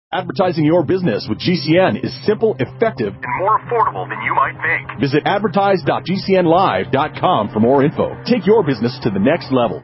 Advertising your business with GCN is simple, effective, and more affordable than you might think. Visit advertise.gcnlive.com for more info. Take your business to the next level.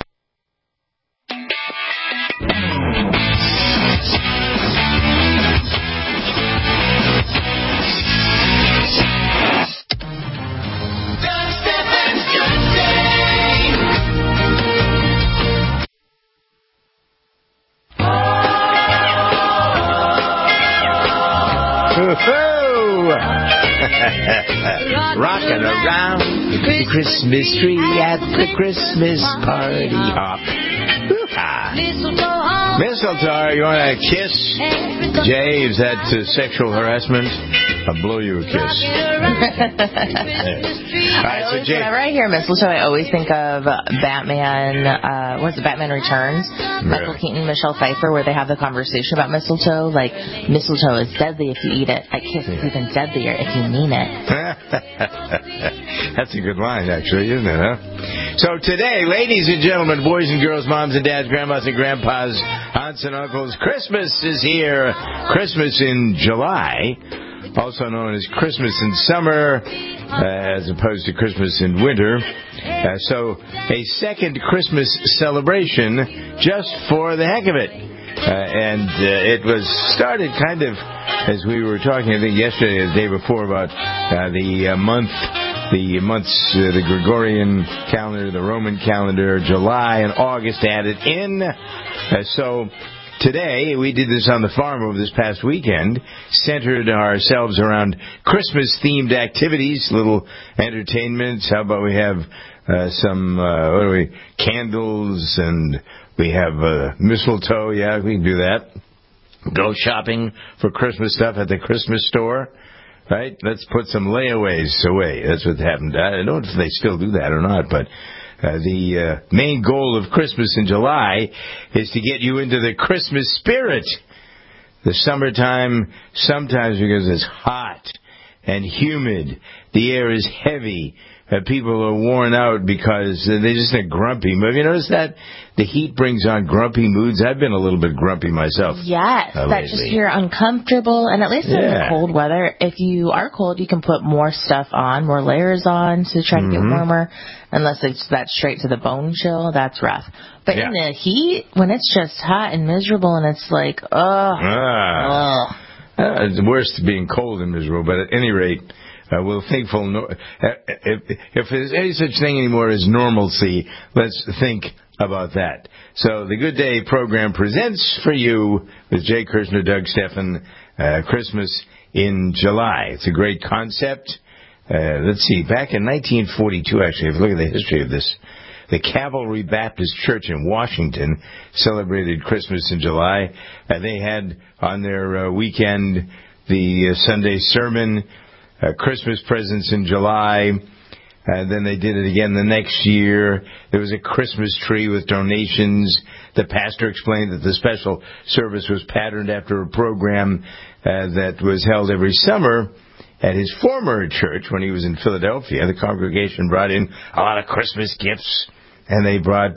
Rocking around the Christmas tree at the Christmas party hop. Mistletoe, you want to kiss? Jay, is that sexual harassment? I'll blow you a kiss. All right, so Jay, whenever I hear mistletoe, I always think of Batman. What's it? Batman Returns. Michael Keaton, Michelle Pfeiffer, where they have the conversation about mistletoe. Like, mistletoe is deadly if you eat it. A kiss is even deadlier if you mean it. That's a good line, actually, isn't it? Huh? So today, ladies and gentlemen, boys and girls, moms and dads, grandmas and grandpas, aunts and uncles, Christmas is here. Christmas in July, also known as Christmas in summer, as opposed to Christmas in winter. So a second Christmas celebration just for the heck of it. And it was started kind of, as we were talking, I think yesterday or the day before, about the months, the Gregorian calendar, the Roman calendar, July and August added in. So today, we did this on the farm over this past weekend, centered ourselves around Christmas-themed activities, little entertainments. How about we have some candles, and we have mistletoe. Yeah, we can do that. Go shopping for Christmas stuff at the Christmas store. Right? Let's put some layaways away. That's what happened. I don't know if they still do that or not, but the main goal of Christmas in July is to get you into the Christmas spirit. The summertime, sometimes because it's hot and humid, the air is heavy, people are worn out because they're just grumpy. Have you noticed that? The heat brings on grumpy moods. I've been a little bit grumpy myself. Yes, that just you're uncomfortable. And at least in the cold weather, if you are cold, you can put more stuff on, more layers on to try to get warmer. Unless it's that straight to the bone chill, that's rough. But in the heat, when it's just hot and miserable and it's like, it's worse being cold and miserable. But at any rate, we're thankful. If there's any such thing anymore as normalcy, let's think about that. So the Good Day program presents for you, with Jay Kirshner, Doug Steffen, Christmas in July. It's a great concept. Let's see, back in 1942, actually, if you look at the history of this, the Calvary Baptist Church in Washington celebrated Christmas in July. They had on their weekend the Sunday sermon, Christmas presents in July. Then they did it again the next year. There was a Christmas tree with donations. The pastor explained that the special service was patterned after a program that was held every summer at his former church when he was in Philadelphia. The congregation brought in a lot of Christmas gifts, and they brought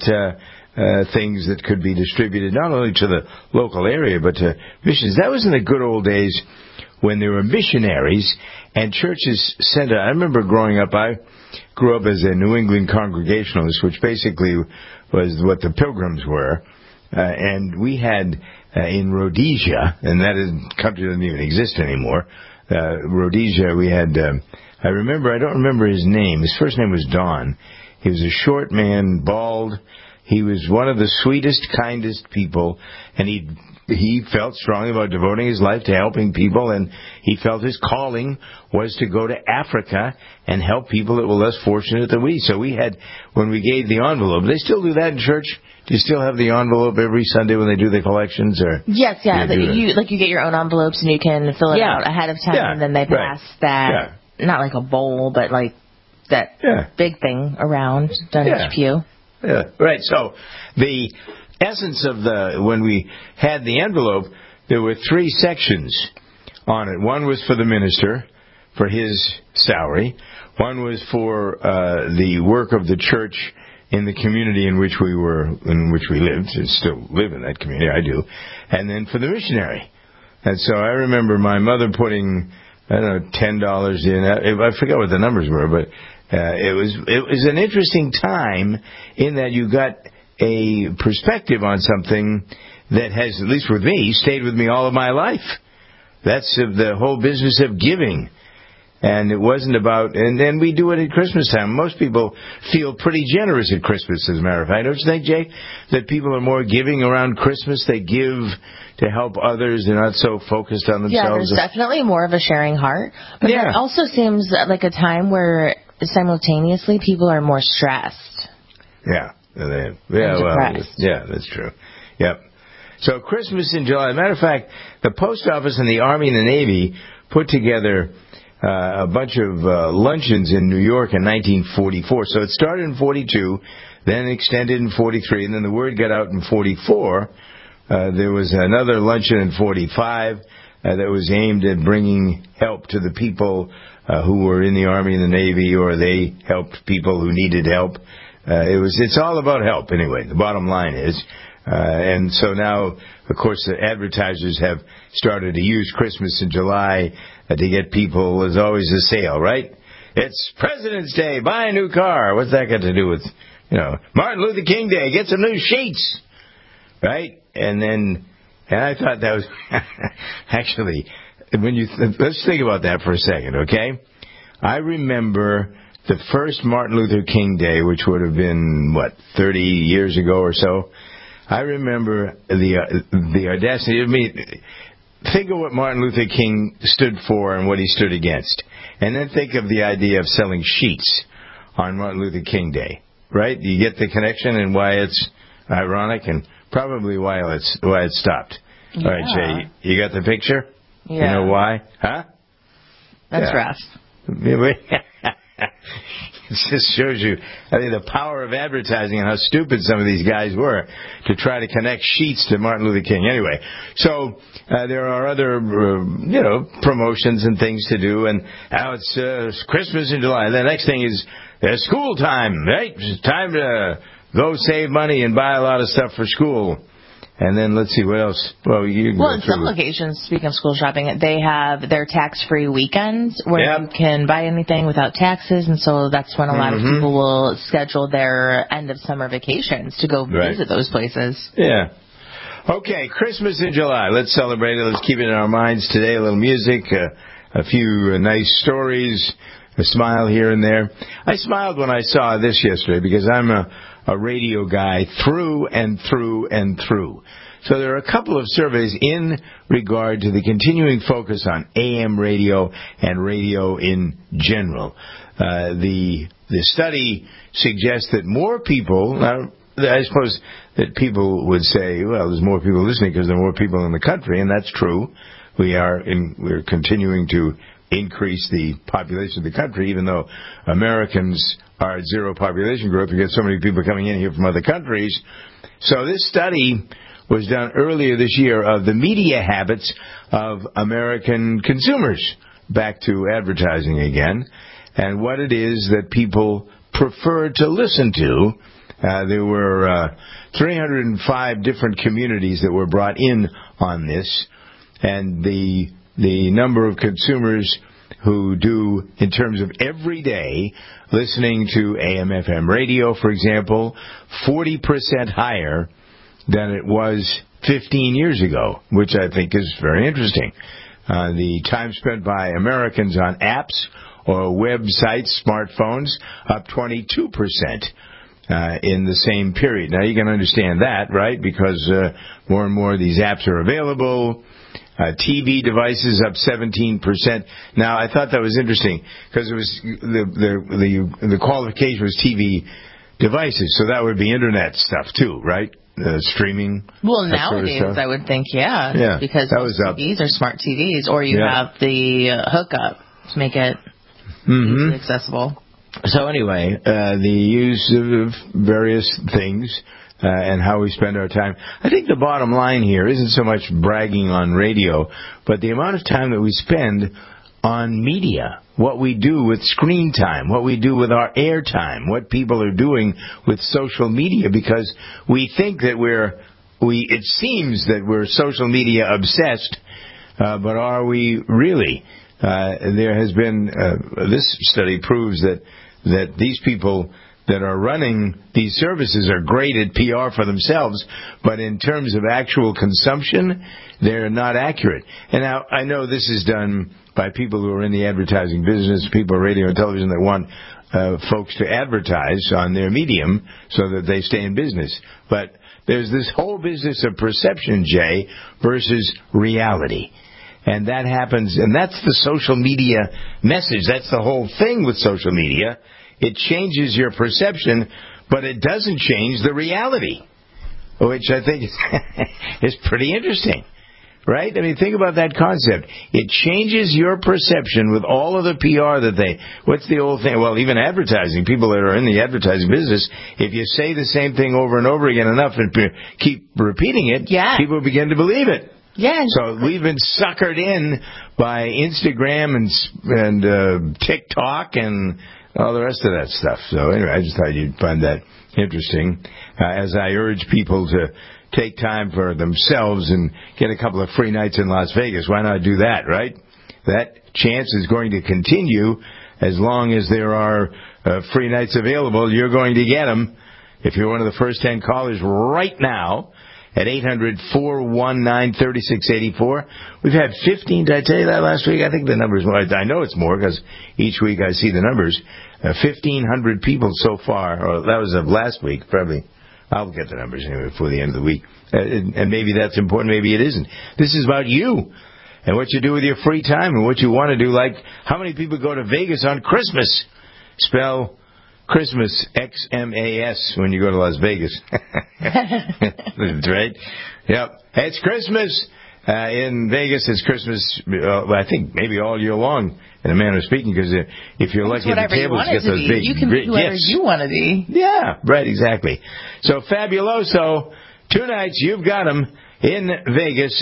things that could be distributed not only to the local area but to missions. That was in the good old days when there were missionaries and churches sent out. I remember growing up, I grew up as a New England Congregationalist, which basically was what the Pilgrims were. And we had in Rhodesia, and that country doesn't even exist anymore, Rhodesia, we had, I don't remember his name. His first name was Don. He was a short man, bald. He was one of the sweetest, kindest people, and he felt strongly about devoting his life to helping people, and he felt his calling was to go to Africa and help people that were less fortunate than we. So we had, when we gave the envelope, they still do that in church? Do you still have the envelope every Sunday when they do the collections? Or yes, yeah. You get your own envelopes and you can fill it out ahead of time, and then they pass that, not like a bowl, but like that big thing around down each pew. Yeah, right. So the essence of when we had the envelope, there were 3 sections on it. One was for the minister, for his salary. One was for the work of the church in the community in which we lived, and still live in that community. I do. And then for the missionary. And so I remember my mother putting, I don't know, $10 in. I forget what the numbers were, but it was an interesting time in that you got a perspective on something that has, at least with me, stayed with me all of my life. That's the whole business of giving. And it wasn't about, and then we do it at Christmas time. Most people feel pretty generous at Christmas, as a matter of fact. Don't you think, Jay, that people are more giving around Christmas? They give to help others. They're not so focused on themselves. Yeah, there's definitely more of a sharing heart. But it also seems like a time where simultaneously people are more stressed. Yeah. That's true. Yep. So Christmas in July. As a matter of fact, the Post Office and the Army and the Navy put together a bunch of luncheons in New York in 1944. So it started in 42, then extended in 43, and then the word got out in 44. There was another luncheon in 45 that was aimed at bringing help to the people who were in the Army and the Navy, or they helped people who needed help. It's all about help anyway. The bottom line is. And so now, of course, the advertisers have started to use Christmas in July to get people. There's always a sale, right? It's President's Day. Buy a new car. What's that got to do with, Martin Luther King Day? Get some new sheets, right? And I thought that was actually, let's think about that for a second, okay? I remember the first Martin Luther King Day, which would have been, 30 years ago or so. I remember the audacity of me. Think of what Martin Luther King stood for and what he stood against. And then think of the idea of selling sheets on Martin Luther King Day, right? You get the connection and why it's ironic and probably why it stopped. Yeah. All right, Jay, you got the picture? Yeah. You know why? Huh? That's rough. It just shows you, the power of advertising and how stupid some of these guys were to try to connect sheets to Martin Luther King. Anyway, so there are other, promotions and things to do, and now it's Christmas in July. The next thing is school time, right? It's time to go save money and buy a lot of stuff for school. And then let's see what else. Well, in some locations, speaking of school shopping, they have their tax-free weekends where you can buy anything without taxes, and so that's when a lot of people will schedule their end of summer vacations to go visit those places. Yeah. Okay, Christmas in July. Let's celebrate it. Let's keep it in our minds today. A little music, a few nice stories, a smile here and there. I smiled when I saw this yesterday because I'm a radio guy through and through and through. So there are a couple of surveys in regard to the continuing focus on AM radio and radio in general. The study suggests that more people, I suppose that people would say, well, there's more people listening because there are more people in the country, and that's true. We're continuing to increase the population of the country, even though Americans are at zero population growth. We get so many people coming in here from other countries. So this study was done earlier this year of the media habits of American consumers, back to advertising again, and what it is that people prefer to listen to. There were 305 different communities that were brought in on this, and the number of consumers who do, in terms of every day, listening to AM/FM radio, for example, 40% higher than it was 15 years ago, which I think is very interesting. The time spent by Americans on apps or websites, smartphones, up 22% in the same period. Now, you can understand that, right? Because more and more of these apps are available. TV devices up 17%. Now, I thought that was interesting because it was the qualification was TV devices, so that would be internet stuff too, right? Streaming. Well, nowadays sort of I would think, yeah, because most TVs are smart TVs, or you have the hookup to make it easily accessible. So anyway, the use of various things. And how we spend our time. I think the bottom line here isn't so much bragging on radio, but the amount of time that we spend on media, what we do with screen time, what we do with our air time, what people are doing with social media, because we think that it seems that we're social media obsessed, but are we really? There has been, this study proves that these people that are running these services are great at PR for themselves, but in terms of actual consumption, they're not accurate. And now, I know this is done by people who are in the advertising business, people on radio and television that want folks to advertise on their medium so that they stay in business. But there's this whole business of perception, Jay, versus reality. And that happens, and that's the social media message. That's the whole thing with social media. It changes your perception, but it doesn't change the reality, which I think is pretty interesting, right? I mean, think about that concept. It changes your perception with all of the PR that what's the old thing? Well, even advertising, people that are in the advertising business, if you say the same thing over and over again enough and keep repeating it, people begin to believe it. Yeah. So we've been suckered in by Instagram and TikTok and all the rest of that stuff. So anyway, I just thought you'd find that interesting. As I urge people to take time for themselves and get a couple of free nights in Las Vegas, why not do that, right? That chance is going to continue as long as there are free nights available. You're going to get them if you're one of the first 10 callers right now at 800-419-3684. We've had 15. Did I tell you that last week? I think the number's more. I know it's more because each week I see the numbers. 1,500 people so far. Or that was of last week, probably. I'll get the numbers anyway before the end of the week. And maybe that's important, maybe it isn't. This is about you and what you do with your free time and what you want to do. Like, how many people go to Vegas on Christmas? Spell Christmas, Xmas, when you go to Las Vegas. That's right. Yep. It's Christmas. In Vegas, it's Christmas, I think maybe all year long, in a manner of speaking, because if you're lucky, the tables get those big you can be whoever gifts. You want to be. Yeah, right, exactly. So, Fabuloso, 2 nights, you've got them in Vegas,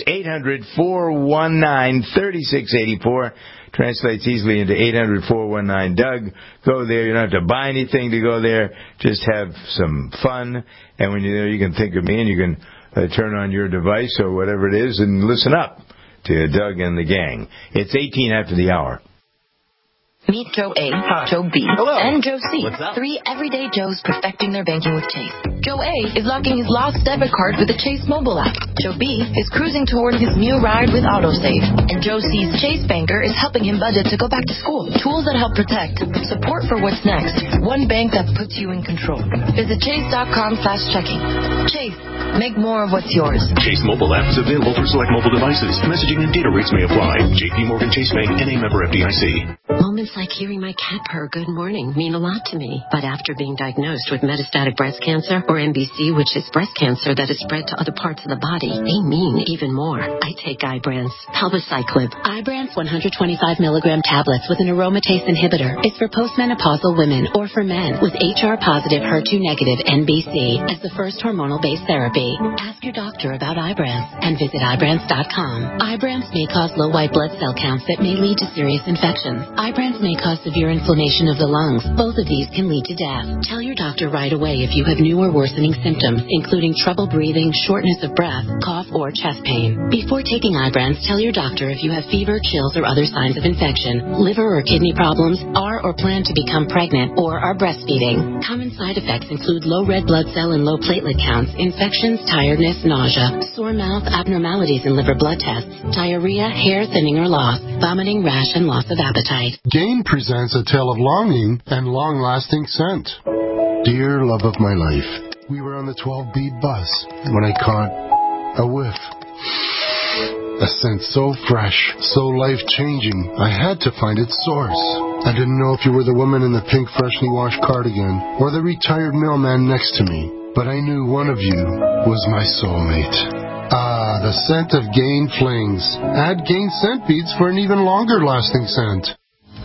800-419-3684. Translates easily into 800-419-DOUG. Go there. You don't have to buy anything to go there. Just have some fun. And when you're there, you can think of me and you can turn on your device or whatever it is and listen up to Doug and the gang. It's 18 after the hour. Meet Joe A, Joe B, Hello. and Joe C. What's up? 3 everyday Joes perfecting their banking with Chase. Joe A is locking his lost debit card with the Chase mobile app. Joe B is cruising toward his new ride with AutoSave. And Joe C's Chase banker is helping him budget to go back to school. Tools that help protect. Support for what's next. One bank that puts you in control. Visit chase.com/checking. Chase. Make more of what's yours. Chase mobile app is available for select mobile devices. Messaging and data rates may apply. J.P. Morgan Chase Bank, N.A. member FDIC. Moments like hearing my cat purr good morning mean a lot to me. But after being diagnosed with metastatic breast cancer, or MBC, which is breast cancer that is spread to other parts of the body, they mean even more. I take Ibrance, Palbociclib. Ibrance 125 milligram tablets with an aromatase inhibitor is for postmenopausal women or for men with HR-positive, HER2-negative MBC as the first hormonal-based therapy. Ask your doctor about Ibrance and visit Ibrance.com. Ibrance may cause low white blood cell counts that may lead to serious infections. Ibrance may cause severe inflammation of the lungs. Both of these can lead to death. Tell your doctor right away if you have new or worsening symptoms, including trouble breathing, shortness of breath, cough, or chest pain. Before taking Ibrance, tell your doctor if you have fever, chills, or other signs of infection, liver or kidney problems, are or plan to become pregnant, or are breastfeeding. Common side effects include low red blood cell and low platelet counts, infections, tiredness, nausea, sore mouth, abnormalities in liver blood tests, diarrhea, hair thinning or loss, vomiting, rash, and loss of appetite. Gain presents a tale of longing and long-lasting scent. Dear love of my life, we were on the 12B bus when I caught a whiff. A scent so fresh, so life-changing, I had to find its source. I didn't know if you were the woman in the pink freshly washed cardigan or the retired mailman next to me, but I knew one of you was my soulmate. Ah, the scent of Gain Flings. Add Gain scent beads for an even longer-lasting scent.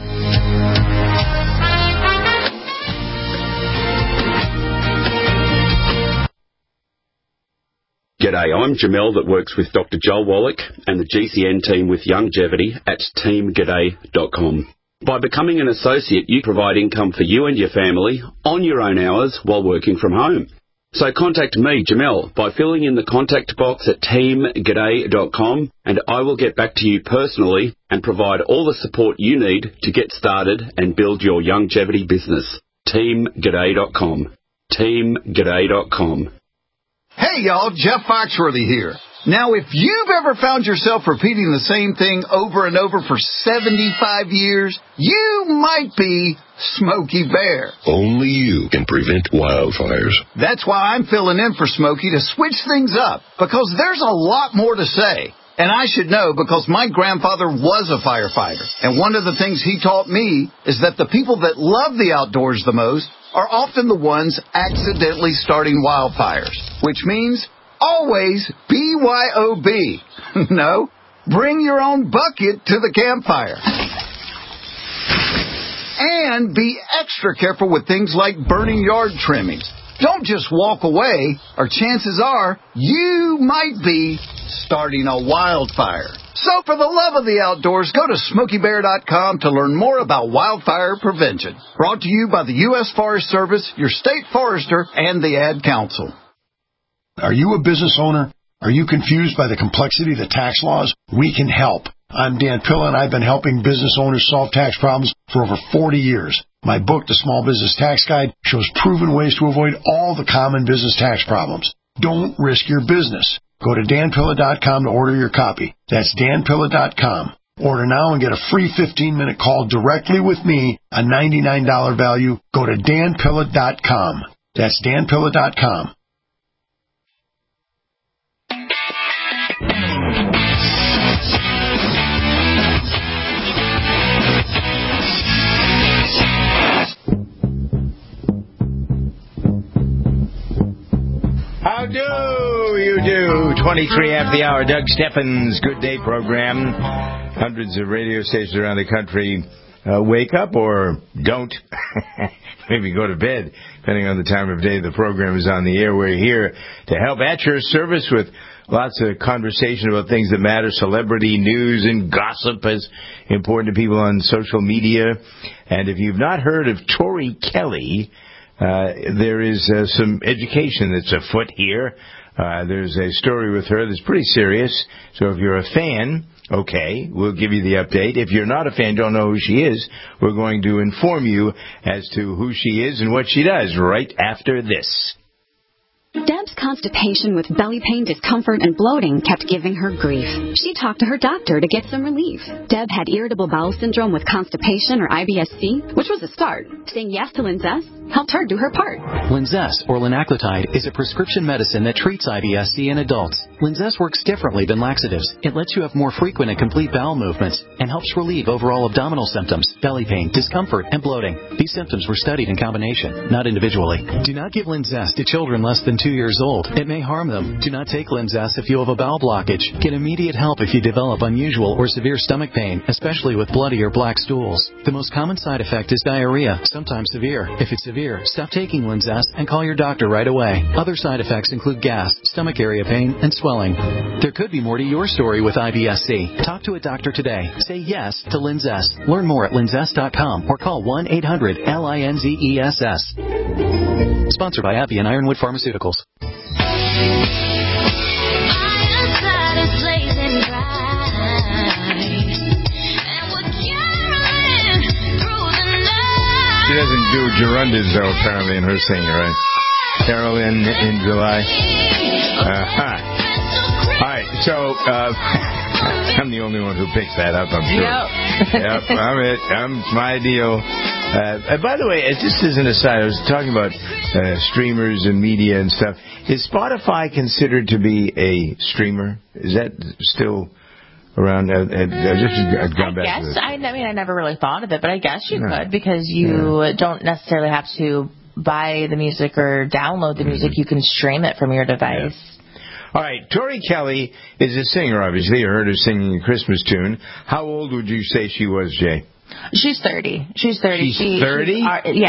G'day, I'm Jamel that works with Dr. Joel Wallach and the GCN team with Longevity at teamg'day.com. By becoming an associate, you provide income for you and your family on your own hours while working from home. So contact me, Jamel, by filling in the contact box at teamg'day.com, and I will get back to you personally and provide all the support you need to get started and build your longevity business. teamg'day.com. teamg'day.com. Hey, y'all, Jeff Foxworthy here. Now, if you've ever found yourself repeating the same thing over and over for 75 years, you might be Smokey Bear. Only you can prevent wildfires. That's why I'm filling in for Smokey to switch things up, because there's a lot more to say. And I should know because my grandfather was a firefighter. And one of the things he taught me is that the people that love the outdoors the most are often the ones accidentally starting wildfires, which means always BYOB. No, bring your own bucket to the campfire. And be extra careful with things like burning yard trimmings. Don't just walk away, or chances are you might be starting a wildfire. So for the love of the outdoors, go to SmokeyBear.com to learn more about wildfire prevention. Brought to you by the U.S. Forest Service, your state forester, and the Ad Council. Are you a business owner? Are you confused by the complexity of the tax laws? We can help. I'm Dan Pilla, and I've been helping business owners solve tax problems for over 40 years. My book, The Small Business Tax Guide, shows proven ways to avoid all the common business tax problems. Don't risk your business. Go to danpilla.com to order your copy. That's danpilla.com. Order now and get a free 15-minute call directly with me, a $99 value. Go to danpilla.com. That's danpilla.com. How do you do? 23 after the hour. Doug Steffens' Good Day program. Hundreds of radio stations around the country wake up or don't. Maybe go to bed, depending on the time of day the program is on the air. We're here to help at your service with lots of conversation about things that matter. Celebrity news and gossip is important to people on social media. And if you've not heard of Tori Kelly, there is some education that's afoot here. There's a story with her that's pretty serious. So if you're a fan, okay, we'll give you the update. If you're not a fan, don't know who she is, we're going to inform you as to who she is and what she does right after this. Deb's constipation with belly pain, discomfort, and bloating kept giving her grief. She talked to her doctor to get some relief. Deb had irritable bowel syndrome with constipation, or IBS-C, which was a start. Saying yes to Linzess helped her do her part. Linzess, or linaclotide, is a prescription medicine that treats IBS-C in adults. Linzess works differently than laxatives. It lets you have more frequent and complete bowel movements and helps relieve overall abdominal symptoms, belly pain, discomfort, and bloating. These symptoms were studied in combination, not individually. Do not give Linzess to children less than 2 years old. It may harm them. Do not take Linzess if you have a bowel blockage. Get immediate help if you develop unusual or severe stomach pain, especially with bloody or black stools. The most common side effect is diarrhea, sometimes severe. If it's severe, stop taking Linzess and call your doctor right away. Other side effects include gas, stomach area pain, and swelling. There could be more to your story with IBS-C. Talk to a doctor today. Say yes to Linzess. Learn more at linzess.com or call 1-800-LINZESS. Sponsored by AbbVie and Ironwood Pharmaceuticals. She doesn't do gerundas, though, apparently, in her singing, right? Carolyn in July. All right, so I'm the only one who picks that up, I'm sure. Yep, I'm my deal. By the way, just as an aside, I was talking about streamers and media and stuff. Is Spotify considered to be a streamer? Is that still around? I've gone back to this. I never really thought of it, but I guess you could, because you don't necessarily have to buy the music or download the music. You can stream it from your device. Yeah. All right, Tori Kelly is a singer, obviously. You heard her singing a Christmas tune. How old would you say she was, Jay? She's 30. She's 30. She's 30?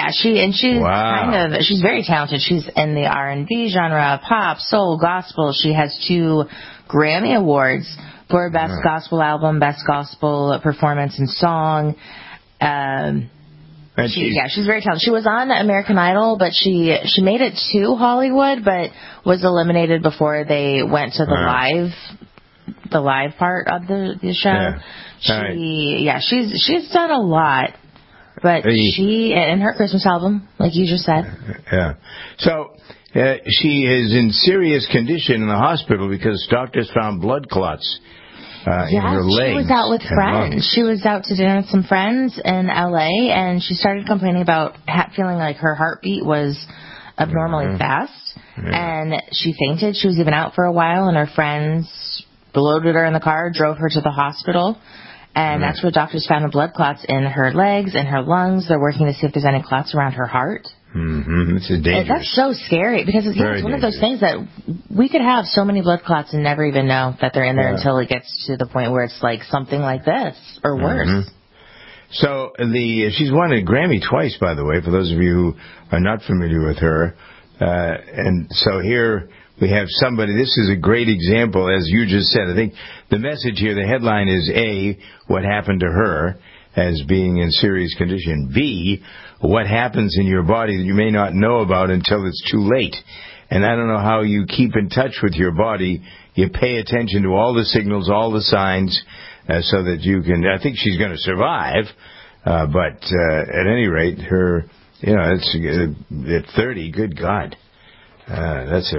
She's very talented. She's in the R&B genre, pop, soul, gospel. She has 2 Grammy Awards for Best Gospel Album, Best Gospel Performance and Song. She's very talented. She was on American Idol, but she made it to Hollywood, but was eliminated before they went to the live part of the show. Yeah. She's done a lot, but she in her Christmas album, like you just said. Yeah. So she is in serious condition in the hospital because doctors found blood clots. In her legs. She was out with friends. She was out to dinner with some friends in L.A., and she started complaining about feeling like her heartbeat was abnormally fast, and she fainted. She was even out for a while, and her friends loaded her in the car, drove her to the hospital, and that's where doctors found the blood clots in her legs and her lungs. They're working to see if there's any clots around her heart. This is dangerous. That's so scary because it's one of those things that we could have so many blood clots and never even know that they're in there until it gets to the point where it's like something like this or worse. So she's won a Grammy twice, by the way, for those of you who are not familiar with her. And so here we have somebody. This is a great example, as you just said. I think the message here, the headline is A, what happened to her as being in serious condition. B, what happens in your body that you may not know about until it's too late. And I don't know how you keep in touch with your body. You pay attention to all the signals, all the signs, so that you can. I think she's going to survive, but at any rate, her, it's at 30. Good God, that's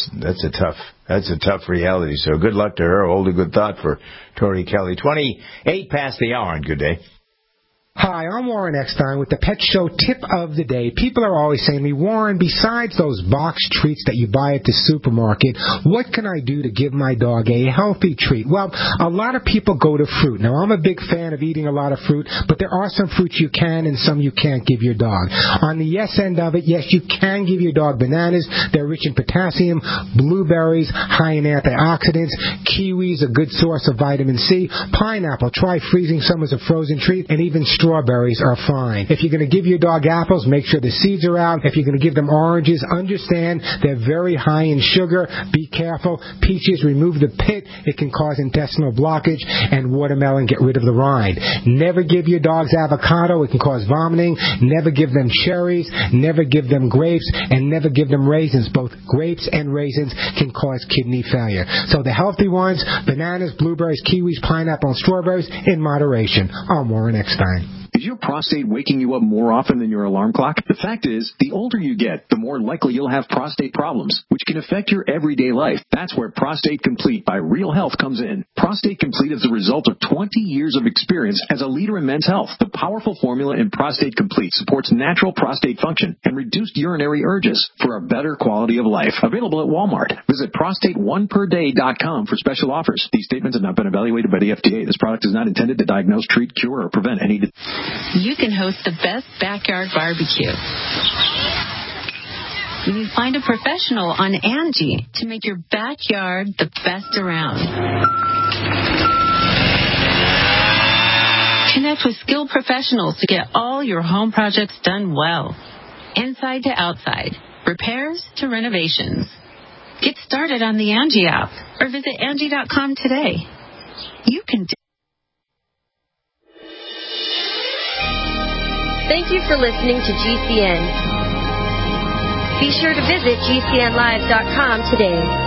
a tough reality. So good luck to her. Hold a good thought for Tori Kelly. 28 past the hour, and good day. Hi, I'm Warren Eckstein with the Pet Show Tip of the Day. People are always saying to me, Warren, besides those box treats that you buy at the supermarket, what can I do to give my dog a healthy treat? Well, a lot of people go to fruit. Now, I'm a big fan of eating a lot of fruit, but there are some fruits you can and some you can't give your dog. On the yes end of it, yes, you can give your dog bananas. They're rich in potassium. Blueberries, high in antioxidants. Kiwis, a good source of vitamin C. Pineapple, try freezing some as a frozen treat. And even strawberries are fine. If you're going to give your dog apples, make sure the seeds are out. If you're going to give them oranges, understand they're very high in sugar. Be careful. Peaches, remove the pit. It can cause intestinal blockage. And watermelon, get rid of the rind. Never give your dogs avocado. It can cause vomiting. Never give them cherries. Never give them grapes. And never give them raisins. Both grapes and raisins can cause kidney failure. So the healthy ones, bananas, blueberries, kiwis, pineapple, and strawberries in moderation. I'm Warren Eckstein. Is your prostate waking you up more often than your alarm clock? The fact is, the older you get, the more likely you'll have prostate problems, which can affect your everyday life. That's where Prostate Complete by Real Health comes in. Prostate Complete is the result of 20 years of experience as a leader in men's health. The powerful formula in Prostate Complete supports natural prostate function and reduced urinary urges for a better quality of life. Available at Walmart. Visit prostateoneperday.com for special offers. These statements have not been evaluated by the FDA. This product is not intended to diagnose, treat, cure, or prevent any You can host the best backyard barbecue. You find a professional on Angie to make your backyard the best around. Connect with skilled professionals to get all your home projects done well. Inside to outside, repairs to renovations. Get started on the Angie app or visit Angie.com today. You can do. Thank you for listening to GCN. Be sure to visit GCNlive.com today.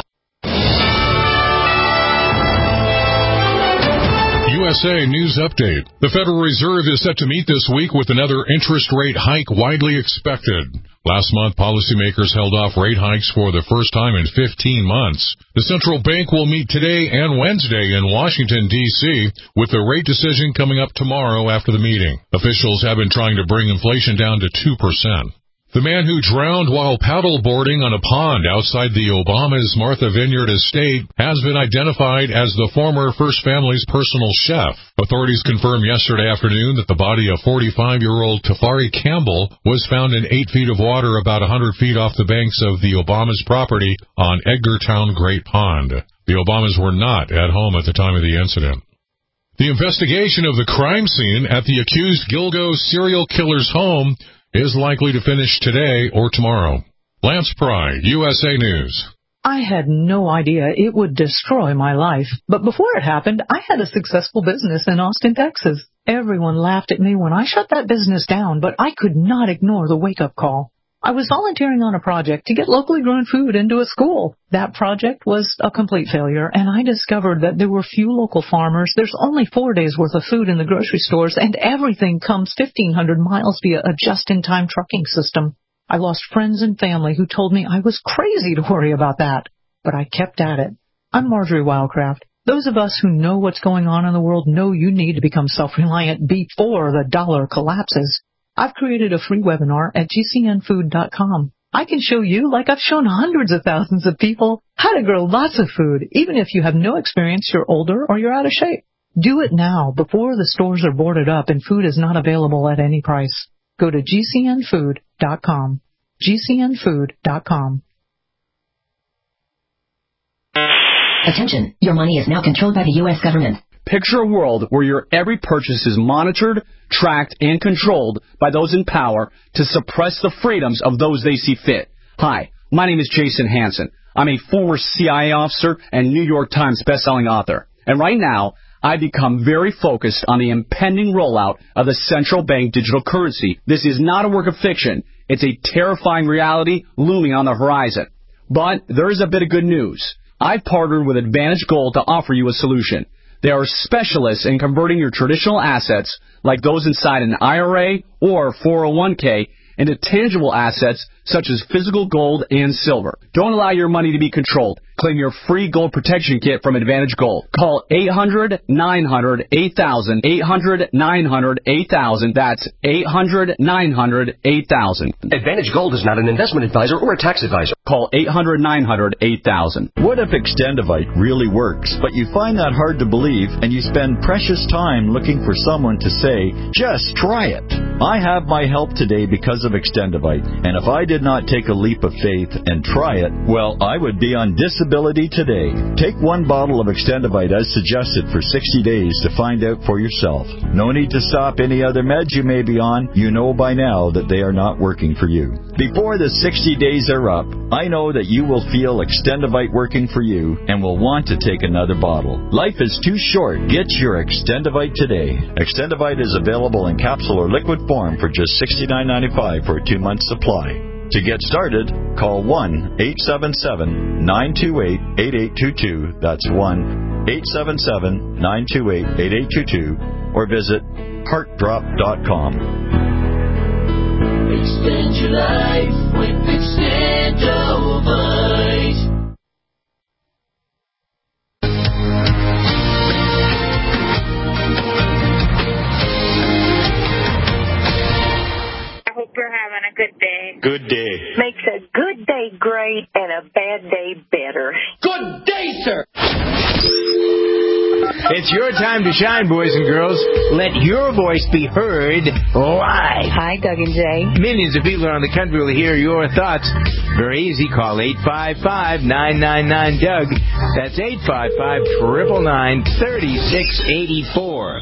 USA News Update. The Federal Reserve is set to meet this week with another interest rate hike widely expected. Last month, policymakers held off rate hikes for the first time in 15 months. The central bank will meet today and Wednesday in Washington, D.C., with the rate decision coming up tomorrow after the meeting. Officials have been trying to bring inflation down to 2%. The man who drowned while paddleboarding on a pond outside the Obama's Martha Vineyard estate has been identified as the former First Family's personal chef. Authorities confirmed yesterday afternoon that the body of 45-year-old Tafari Campbell was found in 8 feet of water about 100 feet off the banks of the Obama's property on Edgartown Great Pond. The Obamas were not at home at the time of the incident. The investigation of the crime scene at the accused Gilgo serial killer's home is likely to finish today or tomorrow. Lance Pry, USA News. I had no idea it would destroy my life. But before it happened, I had a successful business in Austin, Texas. Everyone laughed at me when I shut that business down, but I could not ignore the wake-up call. I was volunteering on a project to get locally grown food into a school. That project was a complete failure, and I discovered that there were few local farmers. There's only 4 days' worth of food in the grocery stores, and everything comes 1,500 miles via a just-in-time trucking system. I lost friends and family who told me I was crazy to worry about that, but I kept at it. I'm Marjorie Wildcraft. Those of us who know what's going on in the world know you need to become self-reliant before the dollar collapses. I've created a free webinar at gcnfood.com. I can show you, like I've shown hundreds of thousands of people, how to grow lots of food, even if you have no experience, you're older, or you're out of shape. Do it now, before the stores are boarded up and food is not available at any price. Go to gcnfood.com. gcnfood.com. Attention, your money is now controlled by the U.S. government. Picture a world where your every purchase is monitored, tracked, and controlled by those in power to suppress the freedoms of those they see fit. Hi, my name is Jason Hansen. I'm a former CIA officer and New York Times bestselling author. And right now, I've become very focused on the impending rollout of the central bank digital currency. This is not a work of fiction. It's a terrifying reality looming on the horizon. But there is a bit of good news. I've partnered with Advantage Gold to offer you a solution. They are specialists in converting your traditional assets, like those inside an IRA or 401k, into tangible assets such as physical gold and silver. Don't allow your money to be controlled. Claim your free gold protection kit from Advantage Gold. Call 800-900-8000, 800-900-8000. That's 800-900-8000. Advantage Gold is not an investment advisor or a tax advisor. Call 800-900-8000. What if Extendivite really works, but you find that hard to believe and you spend precious time looking for someone to say, just try it? I have my help today because of Extendivite, and if I did not take a leap of faith and try it, well, I would be on disability today. Take one bottle of Extendivite as suggested for 60 days to find out for yourself. No need to stop any other meds you may be on. You know by now that they are not working for you. Before the 60 days are up, I know that you will feel Extendivite working for you and will want to take another bottle. Life is too short. Get your Extendivite today. Extendivite is available in capsule or liquid form for just $69.95 for a 2-month supply. To get started, call 1-877-928-8822. That's 1-877-928-8822. Or visit heartdrop.com. Extend your life with Extendivite. I hope you're having a good day. Good day. Makes a good day great and a bad day better. Good day, sir. It's your time to shine, boys and girls. Let your voice be heard live. Hi, Doug and Jay. Millions of people around the country will hear your thoughts. Very easy. Call 855-999-DOUG. That's 855-999-3684.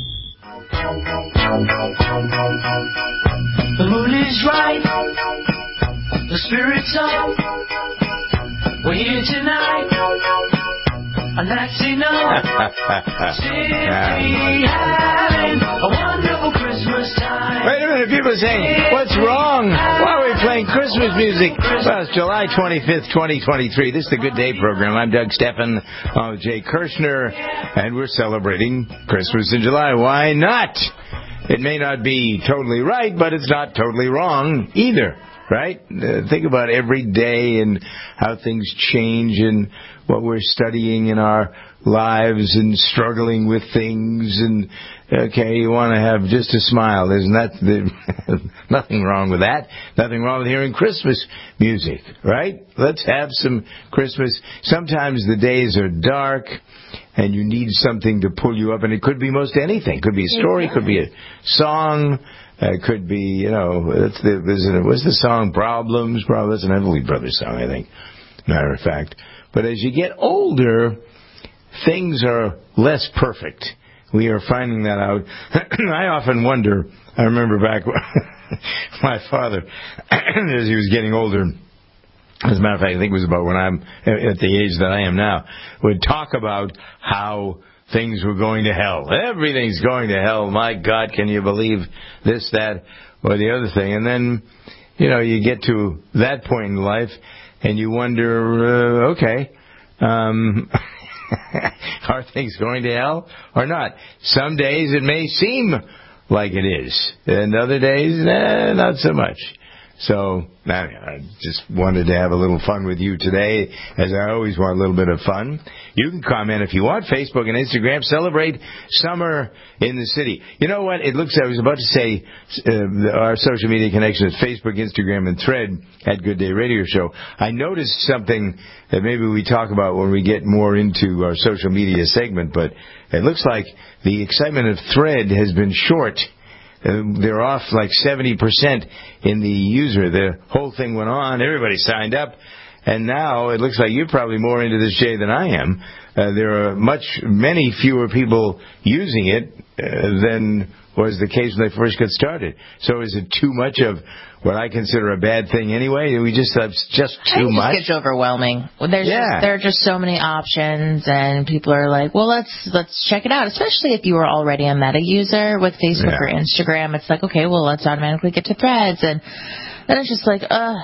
The mood is right. The spirit's up. We're here tonight. And that's enough. Simply having a wonderful Christmas time. Wait a minute, people are saying, what's wrong? Why are we playing Christmas music? Well, it's July 25th, 2023. This is the Good Day program. I'm Doug Steffen, Jay Kirshner, and we're celebrating Christmas in July. Why not? It may not be totally right, but it's not totally wrong either, right? Think about every day and how things change and what we're studying in our lives and struggling with things. And, okay, you want to have just a smile. Isn't that nothing wrong with that. Nothing wrong with hearing Christmas music, right? Let's have some Christmas. Sometimes the days are dark and you need something to pull you up, and it could be most anything. It could be a story, it could be a song, it could be, you know, what's the song? Problems. That's an Everly Brothers song, I think, matter of fact. But as you get older, things are less perfect. We are finding that out. I often wonder, I remember back my father, as he was getting older, as a matter of fact, I think it was about when I'm at the age that I am now, would talk about how things were going to hell. Everything's going to hell. My God, can you believe this, that, or the other thing? And then, you get to that point in life, and you wonder, are things going to hell or not? Some days it may seem like it is, and other days, not so much. So, I just wanted to have a little fun with you today, as I always want a little bit of fun. You can comment if you want. Facebook and Instagram. Celebrate summer in the city. You know what? I was about to say our social media connection is Facebook, Instagram, and Thread at Good Day Radio Show. I noticed something that maybe we talk about when we get more into our social media segment, but it looks like the excitement of Thread has been short. They're off like 70% in the user. The whole thing went on. Everybody signed up. And now it looks like you're probably more into this, Jay, than I am. There are many fewer people using it than was the case when they first got started. So is it too much of what I consider a bad thing anyway? It's just too much? It gets overwhelming. There are just so many options, and people are like, well, let's check it out, especially if you are already a Meta user with Facebook or Instagram. It's like, okay, well, let's automatically get to Threads. And then it's just like,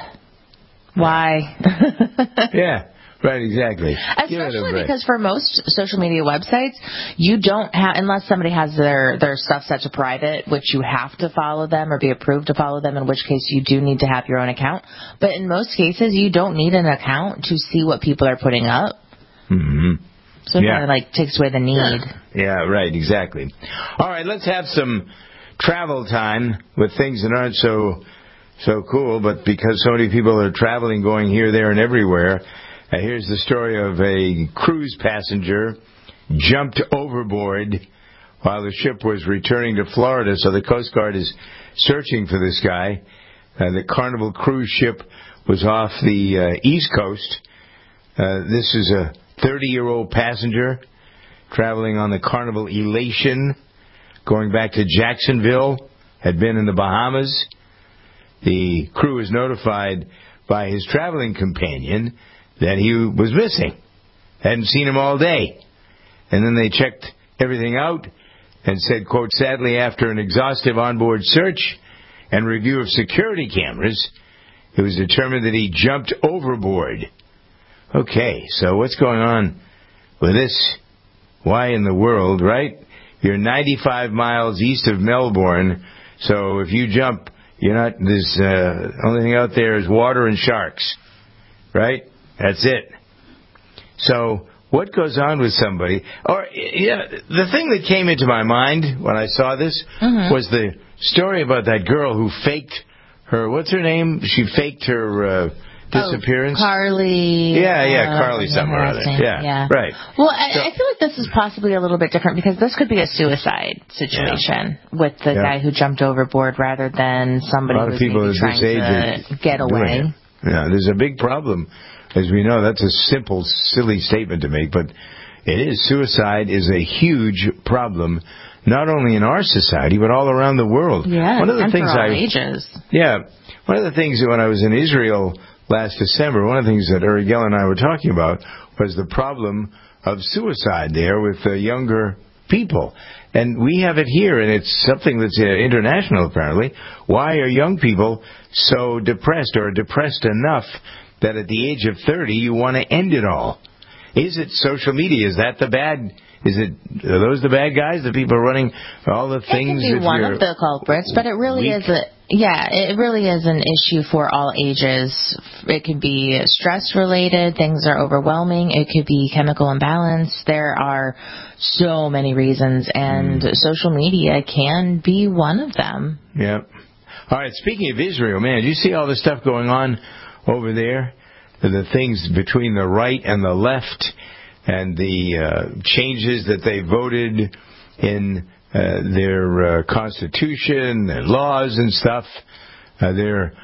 why? Yeah. Right, exactly. Especially because for most social media websites, you don't have, unless somebody has their stuff set to private, which you have to follow them or be approved to follow them, in which case you do need to have your own account. But in most cases, you don't need an account to see what people are putting up. Mm-hmm. So it kind of takes away the need. Yeah, right, exactly. All right, let's have some travel time with things that aren't so cool, but because so many people are traveling, going here, there, and everywhere. Here's the story of a cruise passenger jumped overboard while the ship was returning to Florida. So the Coast Guard is searching for this guy. The Carnival cruise ship was off the East Coast. This is a 30-year-old passenger traveling on the Carnival Elation, going back to Jacksonville, had been in the Bahamas. The crew was notified by his traveling companion that he was missing. Hadn't seen him all day. And then they checked everything out and said, quote, sadly, after an exhaustive onboard search and review of security cameras, it was determined that he jumped overboard. Okay, so what's going on with this? Why in the world, right? You're 95 miles east of Melbourne, so if you jump, only thing out there is water and sharks, right? That's it. So what goes on with somebody? Or the thing that came into my mind when I saw this was the story about that girl who faked her. What's her name? She faked her disappearance. Carly. Yeah, Carly something or other. Yeah, right. Well, I feel like this is possibly a little bit different because this could be a suicide situation with the guy who jumped overboard rather than somebody who's maybe trying to get away. Yeah, there's a big problem. As we know, that's a simple, silly statement to make, but it is. Suicide is a huge problem, not only in our society, but all around the world. Yeah, and for all ages. Yeah. One of the things when I was in Israel last December, one of the things that Uri Geller and I were talking about was the problem of suicide there with younger people. And we have it here, and it's something that's international, apparently. Why are young people so depressed or depressed enough that at the age of 30 you want to end it all? Is it social media? Is that the bad? Are those the bad guys? The people running all the things? It can be one of the culprits, but it really is it really is an issue for all ages. It could be stress related, things are overwhelming, it could be chemical imbalance. There are so many reasons, and social media can be one of them. Yeah. All right, speaking of Israel, man, do you see all the stuff going on over there? The things between the right and the left, and the changes that they voted in their constitution and laws and stuff. There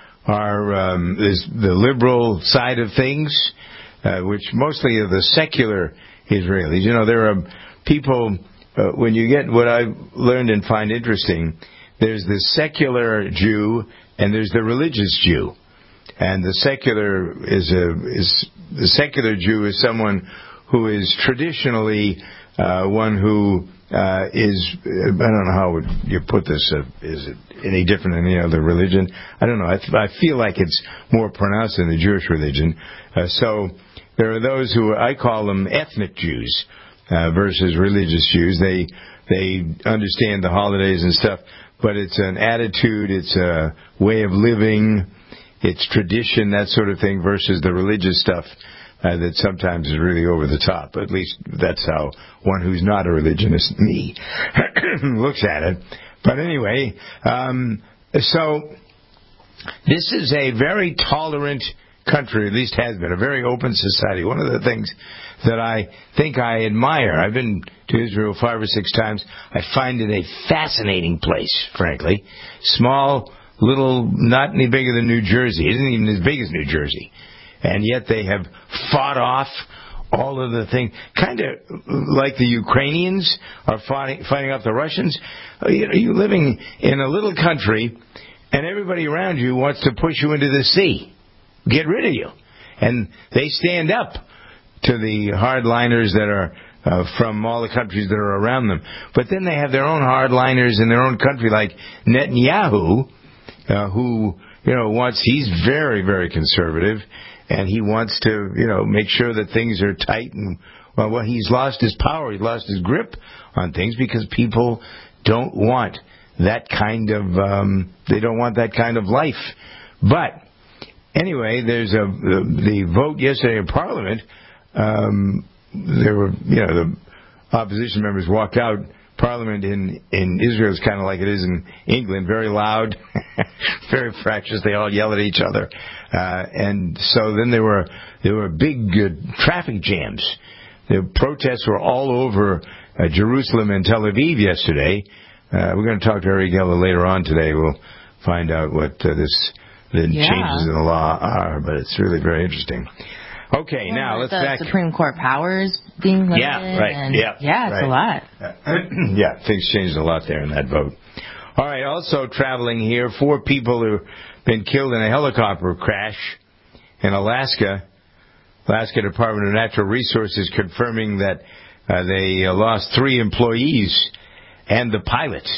is the liberal side of things, which mostly are the secular Israelis. There are people, when you get what I learned and find interesting, there's the secular Jew and there's the religious Jew. And the secular the secular Jew is someone who is traditionally one who is, I don't know how would you put this, is it any different than any other religion? I don't know. I feel like it's more pronounced in the Jewish religion. So there are those who, I call them ethnic Jews versus religious Jews. They understand the holidays and stuff, but it's an attitude, it's a way of living, it's tradition, that sort of thing, versus the religious stuff that sometimes is really over the top. At least that's how one who's not a religionist, me, looks at it. But anyway, so this is a very tolerant country, at least has been, a very open society. One of the things that I think I admire, I've been to Israel 5 or 6 times, I find it a fascinating place, frankly. Small, little, not any bigger than New Jersey, isn't even as big as New Jersey. And yet they have fought off all of the things, kind of like the Ukrainians are fighting off the Russians. You're living in a little country, and everybody around you wants to push you into the sea, get rid of you. And they stand up to the hardliners that are from all the countries that are around them. But then they have their own hardliners in their own country, like Netanyahu, who, he's very, very conservative. And he wants to, make sure that things are tight. And, well, he's lost his power. He's lost his grip on things because people don't want that kind of, they don't want that kind of life. But anyway, there's the vote yesterday in Parliament. There were, the opposition members walked out. Parliament in Israel is kind of like it is in England, very loud, very fractious. They all yell at each other, and so then there were big traffic jams. The protests were all over Jerusalem and Tel Aviv yesterday. We're going to talk to Ari Geller later on today. We'll find out what the changes in the law are, but it's really very interesting. Okay, now let's back. Supreme Court powers being limited. Yeah, right. It's a lot. Yeah, things changed a lot there in that vote. All right, also traveling here, 4 people who have been killed in a helicopter crash in Alaska. Alaska Department of Natural Resources confirming that they lost 3 employees and the pilot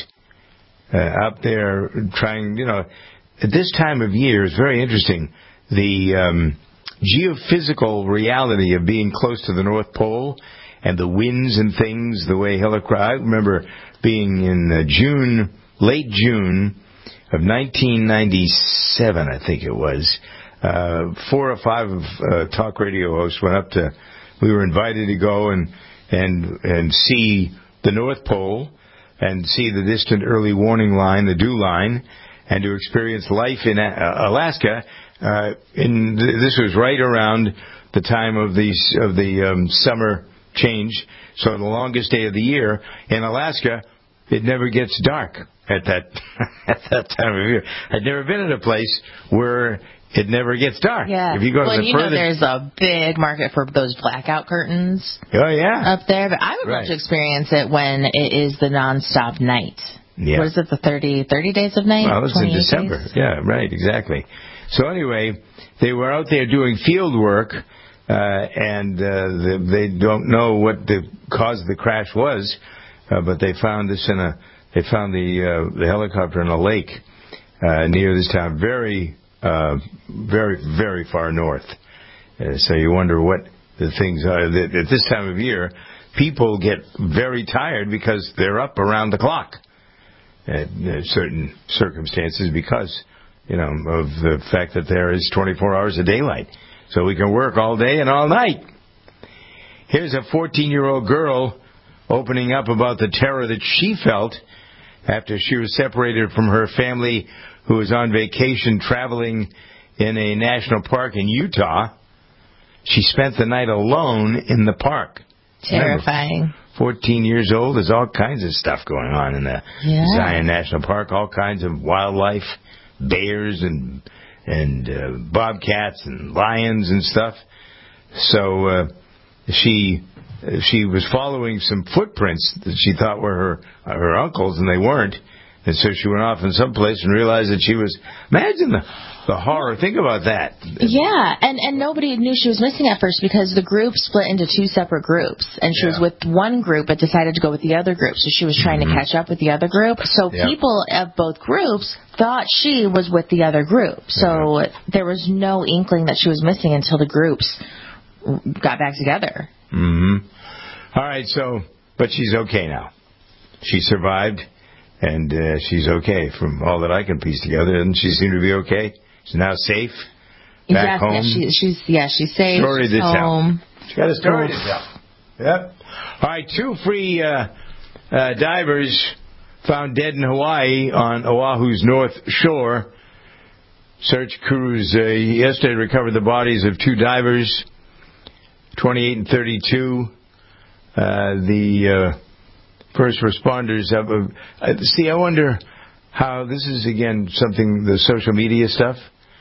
up there trying, at this time of year, it's very interesting. The geophysical reality of being close to the North Pole and the winds and things, the way I remember being in late June of 1997, I think it was. 4 or 5 talk radio hosts went up we were invited to go and see the North Pole and see the distant early warning line, the dew line, and to experience life in Alaska. This was right around the time of the summer change, so the longest day of the year in Alaska. It never gets dark at that time of year. I'd never been in a place where it never gets dark. Yeah. If you go to there's a big market for those blackout curtains. Oh yeah. Up there, but I would love to experience it when it is the nonstop night. Yeah. What is it? The 30 days of night? Well, it's in December. Days? Yeah, right, exactly. So anyway, they were out there doing field work, and they don't know what the cause of the crash was, but they found the helicopter in a lake near this town, very, very, very far north. So you wonder what the things are. At this time of year, people get very tired because they're up around the clock at certain circumstances because of the fact that there is 24 hours of daylight. So we can work all day and all night. Here's a 14-year-old girl opening up about the terror that she felt after she was separated from her family who was on vacation traveling in a national park in Utah. She spent the night alone in the park. Terrifying. Remember, 14 years old, there's all kinds of stuff going on in the Zion National Park, all kinds of wildlife, bears and bobcats and lions and stuff. So she was following some footprints that she thought were her uncle's, and they weren't. And so she went off in some place and realized that she was... Imagine the horror. Think about that. Yeah, and nobody knew she was missing at first because the group split into two separate groups. And she was with one group but decided to go with the other group. So she was trying to catch up with the other group. So people of both groups thought she was with the other group. So there was no inkling that she was missing until the groups got back together. All right, but she's okay now. She survived. And she's okay from all that I can piece together. Doesn't she seem to be okay? She's now safe? Back home? She's safe. Story she's home. She got a story to tell. Yep. All right, 2 free divers found dead in Hawaii on Oahu's North Shore. Search crews yesterday recovered the bodies of 2 divers, 28 and 32. The first responders have I wonder how this is again something the social media stuff.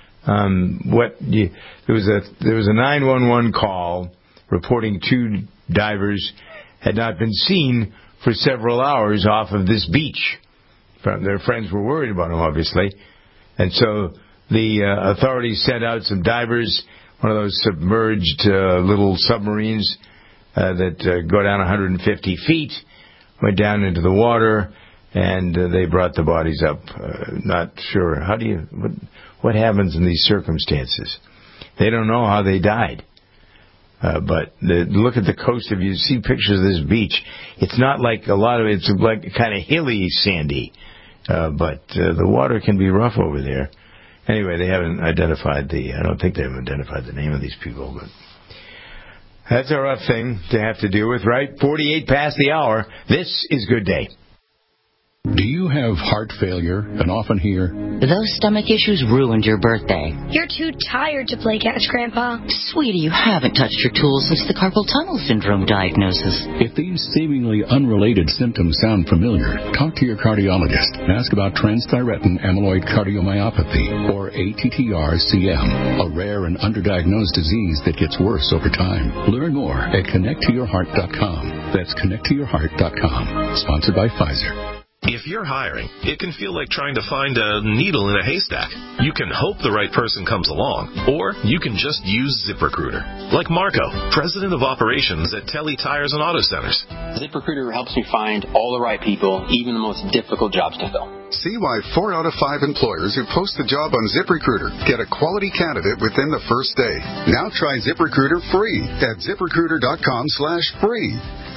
There was a 911 call reporting 2 divers had not been seen for several hours off of this beach. Their friends were worried about them, obviously, and so the authorities sent out some divers, one of those submerged little submarines that go down 150 feet. Went down into the water, and they brought the bodies up. Not sure. What happens in these circumstances? They don't know how they died. But look at the coast. If you see pictures of this beach, it's not like a lot of it's like kind of hilly, sandy. But the water can be rough over there. Anyway, they haven't identified I don't think they have identified the name of these people, but that's a rough thing to have to deal with, right? 48 past the hour. This is Good Day. Do you have heart failure and often hear, "Those stomach issues ruined your birthday"? "You're too tired to play catch, Grandpa." Sweetie, you haven't touched your tools since the carpal tunnel syndrome diagnosis. If these seemingly unrelated symptoms sound familiar, talk to your cardiologist and ask about transthyretin amyloid cardiomyopathy, or ATTR-CM, a rare and underdiagnosed disease that gets worse over time. Learn more at connecttoyourheart.com. That's connecttoyourheart.com. Sponsored by Pfizer. If you're hiring, it can feel like trying to find a needle in a haystack. You can hope the right person comes along, or you can just use ZipRecruiter. Like Marco, President of Operations at Telly Tires and Auto Centers. ZipRecruiter helps me find all the right people, even the most difficult jobs to fill. See why 4 out of 5 employers who post a job on ZipRecruiter get a quality candidate within the first day. Now try ZipRecruiter free at ZipRecruiter.com/free.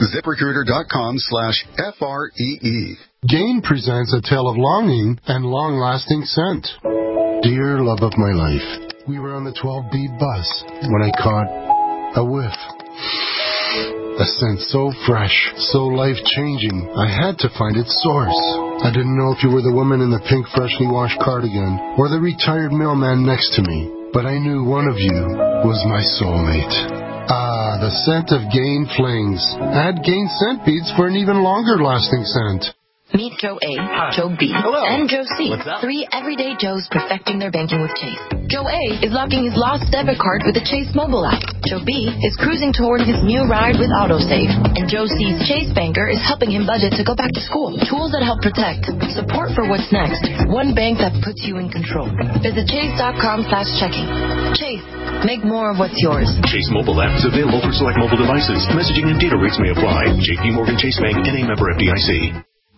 ZipRecruiter.com/FREE. Gain presents a tale of longing and long-lasting scent. Dear love of my life, we were on the 12B bus when I caught a whiff. A scent so fresh, so life-changing, I had to find its source. I didn't know if you were the woman in the pink freshly washed cardigan or the retired mailman next to me, but I knew one of you was my soulmate. Ah, the scent of Gain Flings. Add Gain scent beads for an even longer-lasting scent. Meet Joe A, Joe B, and Joe C. 3 everyday Joes perfecting their banking with Chase. Joe A is locking his lost debit card with the Chase mobile app. Joe B is cruising toward his new ride with AutoSave. And Joe C's Chase banker is helping him budget to go back to school. Tools that help protect. Support for what's next. One bank that puts you in control. Visit chase.com/checking. Chase, make more of what's yours. Chase mobile app is available for select mobile devices. Messaging and data rates may apply. JP Morgan Chase Bank, NA member FDIC.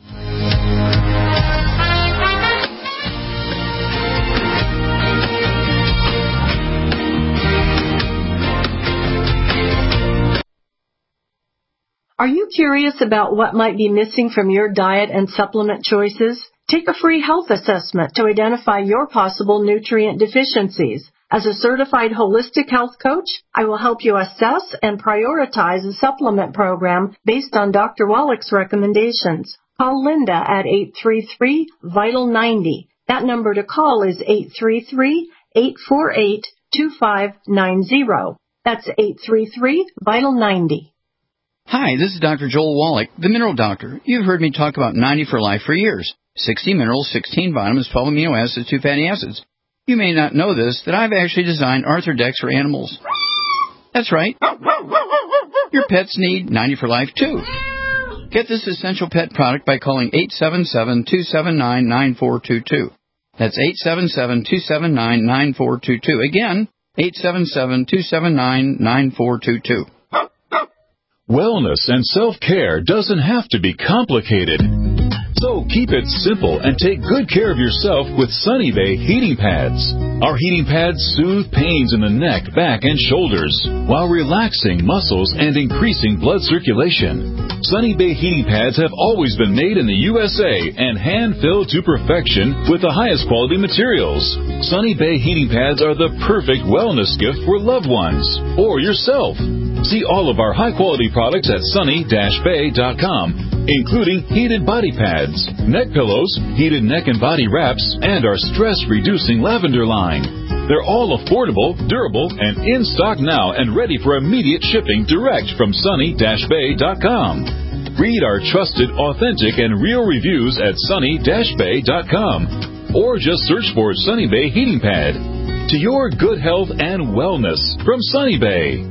Are you curious about what might be missing from your diet and supplement choices? Take a free health assessment to identify your possible nutrient deficiencies. As a certified holistic health coach, I will help you assess and prioritize a supplement program based on Dr. Wallach's recommendations. Call Linda at 833-VITAL-90. That number to call is 833-848-2590. That's 833-VITAL-90. Hi, this is Dr. Joel Wallach, the Mineral Doctor. You've heard me talk about 90 for Life for years. 60 minerals, 16 vitamins, 12 amino acids, 2 fatty acids. You may not know this, that I've actually designed Arthrodex for animals. That's right. Your pets need 90 for Life, too. Get this essential pet product by calling 877-279-9422. That's 877-279-9422. Again, 877-279-9422. Wellness and self-care doesn't have to be complicated. So keep it simple and take good care of yourself with Sunny Bay heating pads. Our heating pads soothe pains in the neck, back, and shoulders while relaxing muscles and increasing blood circulation. Sunny Bay heating pads have always been made in the USA and hand-filled to perfection with the highest quality materials. Sunny Bay heating pads are the perfect wellness gift for loved ones or yourself. See all of our high-quality products at sunny-bay.com, including heated body pads, neck pillows, heated neck and body wraps, and our stress-reducing lavender line. They're all affordable, durable, and in stock now and ready for immediate shipping direct from sunny-bay.com. Read our trusted, authentic, and real reviews at sunny-bay.com, or just search for Sunny Bay Heating Pad. To your good health and wellness from Sunny Bay.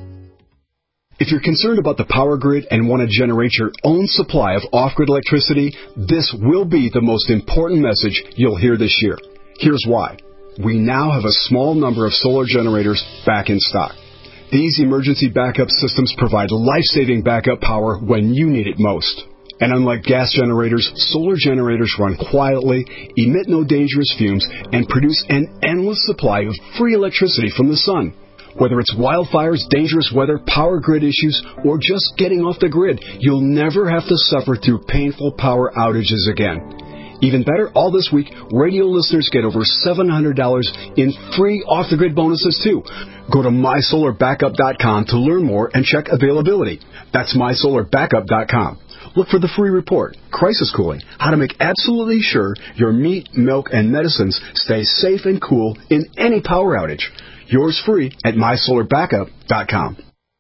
If you're concerned about the power grid and want to generate your own supply of off-grid electricity, this will be the most important message you'll hear this year. Here's why. We now have a small number of solar generators back in stock. These emergency backup systems provide life-saving backup power when you need it most. And unlike gas generators, solar generators run quietly, emit no dangerous fumes, and produce an endless supply of free electricity from the sun. Whether it's wildfires, dangerous weather, power grid issues, or just getting off the grid, you'll never have to suffer through painful power outages again. Even better, all this week, radio listeners get over $700 in free off-the-grid bonuses, too. Go to mysolarbackup.com to learn more and check availability. That's mysolarbackup.com. Look for the free report, Crisis Cooling, how to make absolutely sure your meat, milk, and medicines stay safe and cool in any power outage. Yours free at mysolarbackup.com.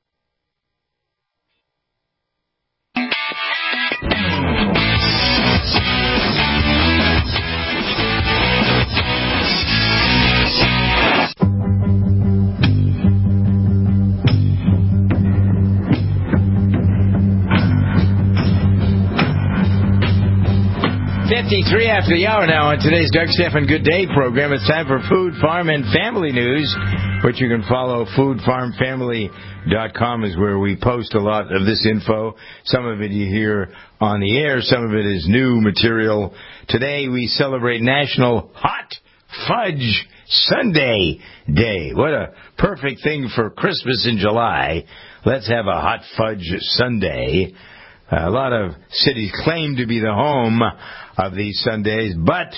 .53 after the hour now on today's Doug Stephan Good Day program. It's time for Food, Farm, and Family News, which you can follow. foodfarmfamily.com is where we post a lot of this info. Some of it you hear on the air. Some of it is new material. Today we celebrate National Hot Fudge Sundae Day. What a perfect thing for Christmas in July. Let's have a hot fudge sundae. A lot of cities claim to be the home of these sundaes, but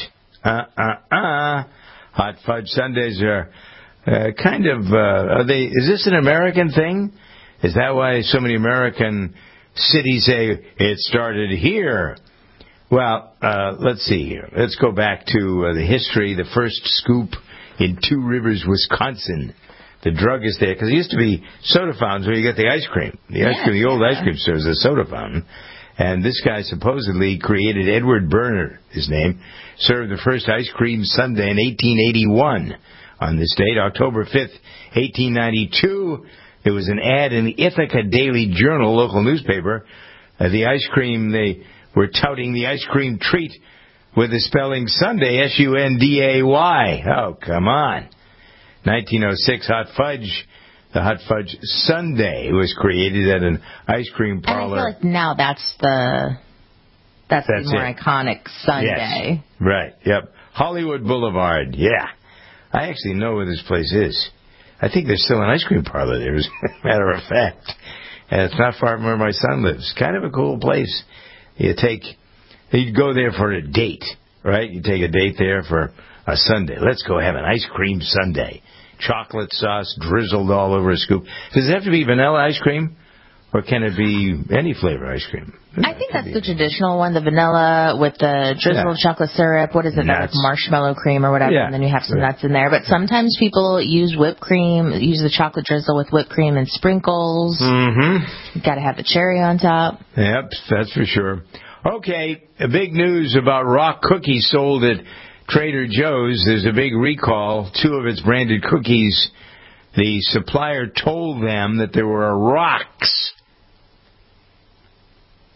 hot fudge sundaes are kind of. Are they? Is this an American thing? Is that why so many American cities say it started here? Well, let's see here. Let's go back to the history. The first scoop in Two Rivers, Wisconsin. The druggist there, because it used to be soda fountains where you get the ice cream. The old ice cream store is a soda fountain. And this guy supposedly created, Edward Berner, his name, served the first ice cream sundae in 1881. On this date, October 5th, 1892, there was an ad in the Ithaca Daily Journal, local newspaper. The ice cream, they were touting the ice cream treat with the spelling Sunday, S-U-N-D-A-Y. Oh, come on. 1906, Hot Fudge. The Hot Fudge Sundae was created at an ice cream parlor. And I feel like now that's the more iconic sundae. Yes. Right, yep. Hollywood Boulevard, yeah. I actually know where this place is. I think there's still an ice cream parlor there, as a matter of fact. And it's not far from where my son lives. Kind of a cool place. You'd go there for a date, right? You take a date there for a sundae. Let's go have an ice cream sundae. Chocolate sauce drizzled all over a scoop. Does it have to be vanilla ice cream? Or can it be any flavor ice cream? I think that's the traditional one, the vanilla with the drizzled chocolate syrup. What is it? Like marshmallow cream or whatever, and then you have some nuts in there. But sometimes people use whipped cream, use the chocolate drizzle with whipped cream and sprinkles. Mm-hmm. You've got to have the cherry on top. Yep, that's for sure. Okay, big news about rock cookies sold at Trader Joe's. There's a big recall. 2 of its branded cookies, the supplier told them that there were rocks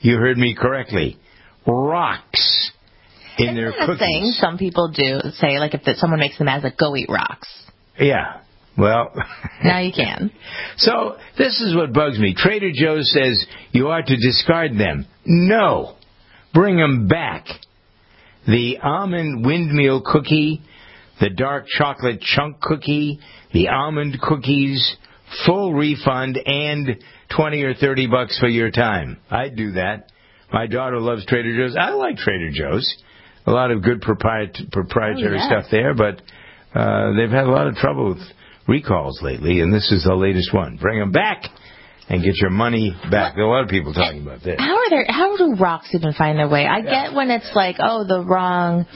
You heard me correctly. Rocks in their cookies. Thing some people do say, like, if someone makes them as a go eat rocks. Yeah. Well, now you can. So this is what bugs me. Trader Joe's says you ought to discard them. No. Bring them back. The almond windmill cookie, the dark chocolate chunk cookie, the almond cookies, full refund, and $20 or $30 for your time. I'd do that. My daughter loves Trader Joe's. I like Trader Joe's. A lot of good proprietary stuff there, but they've had a lot of trouble with recalls lately, and this is the latest one. Bring them back and get your money back. There are a lot of people talking about this. How do rocks even find their way? I get when it's like, oh, the wrong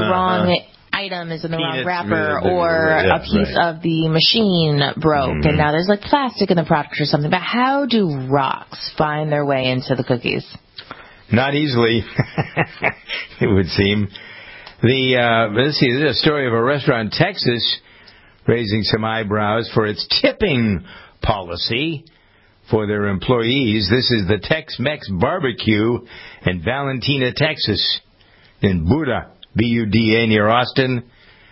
item is in the wrong wrapper, or a piece of the machine broke, and now there's like plastic in the product or something. But how do rocks find their way into the cookies? Not easily, it would seem. Let's see, this is a story of a restaurant in Texas raising some eyebrows for its tipping policy for their employees. This is the Tex-Mex Barbecue in Valentina, Texas, in Buda, B-U-D-A, near Austin.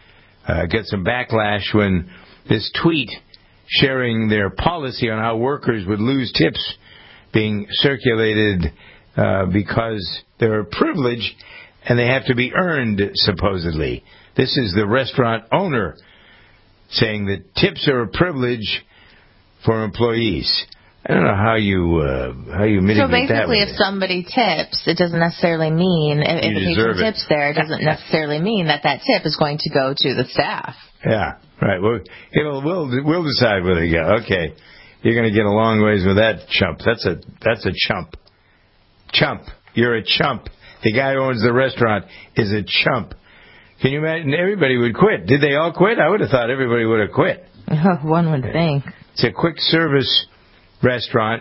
Got some backlash when this tweet sharing their policy on how workers would lose tips being circulated because they're a privilege and they have to be earned, supposedly. This is the restaurant owner saying that tips are a privilege for employees. I don't know how you mitigate that. So basically, if somebody tips, it doesn't necessarily mean, if the patron tips there, it doesn't necessarily mean that tip is going to go to the staff. Yeah, right. Well, we'll decide where they go. Okay, you're going to get a long ways with that chump. That's a chump. Chump. You're a chump. The guy who owns the restaurant is a chump. Can you imagine? Everybody would quit. Did they all quit? I would have thought everybody would have quit. One would think. It's a quick service restaurant.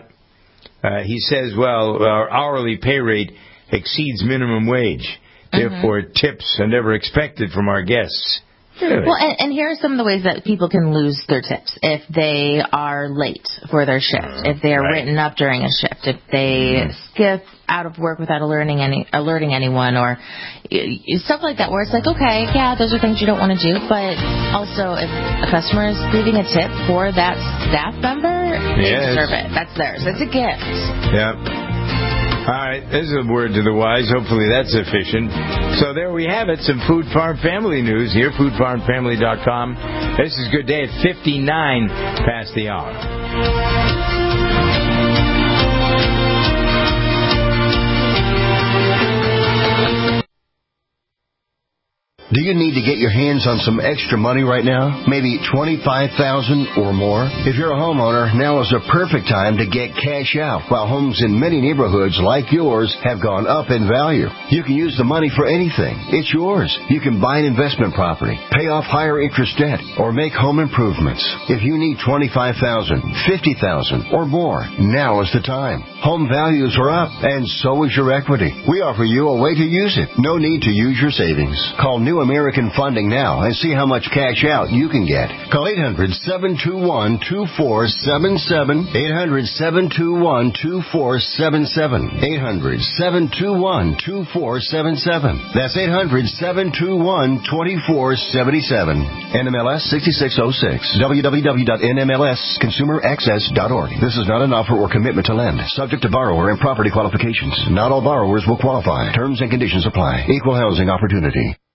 He says, well, our hourly pay rate exceeds minimum wage. Therefore, tips are never expected from our guests. Really? Well, and here are some of the ways that people can lose their tips. If they are late for their shift, if they are written up during a shift, if they skip out of work without alerting anyone, or stuff like that, where it's like, okay, yeah, those are things you don't want to do, but also if a customer is leaving a tip for that staff member, they deserve it. That's theirs. It's a gift. Yeah. All right, this is a word to the wise. Hopefully that's sufficient. So there we have it, some Food Farm Family news here, foodfarmfamily.com. This is Good Day at 59 past the hour. Do you need to get your hands on some extra money right now? Maybe $25,000 or more? If you're a homeowner, now is the perfect time to get cash out, while homes in many neighborhoods like yours have gone up in value. You can use the money for anything. It's yours. You can buy an investment property, pay off higher interest debt, or make home improvements. If you need $25,000, $50,000 or more, now is the time. Home values are up, and so is your equity. We offer you a way to use it. No need to use your savings. Call New American Funding now and see how much cash out you can get. Call 800-721-2477. 800-721-2477. 800-721-2477. That's 800-721-2477. NMLS 6606. www.nmlsconsumeraccess.org. This is not an offer or commitment to lend. Subject to borrower and property qualifications. Not all borrowers will qualify. Terms and conditions apply. Equal housing opportunity.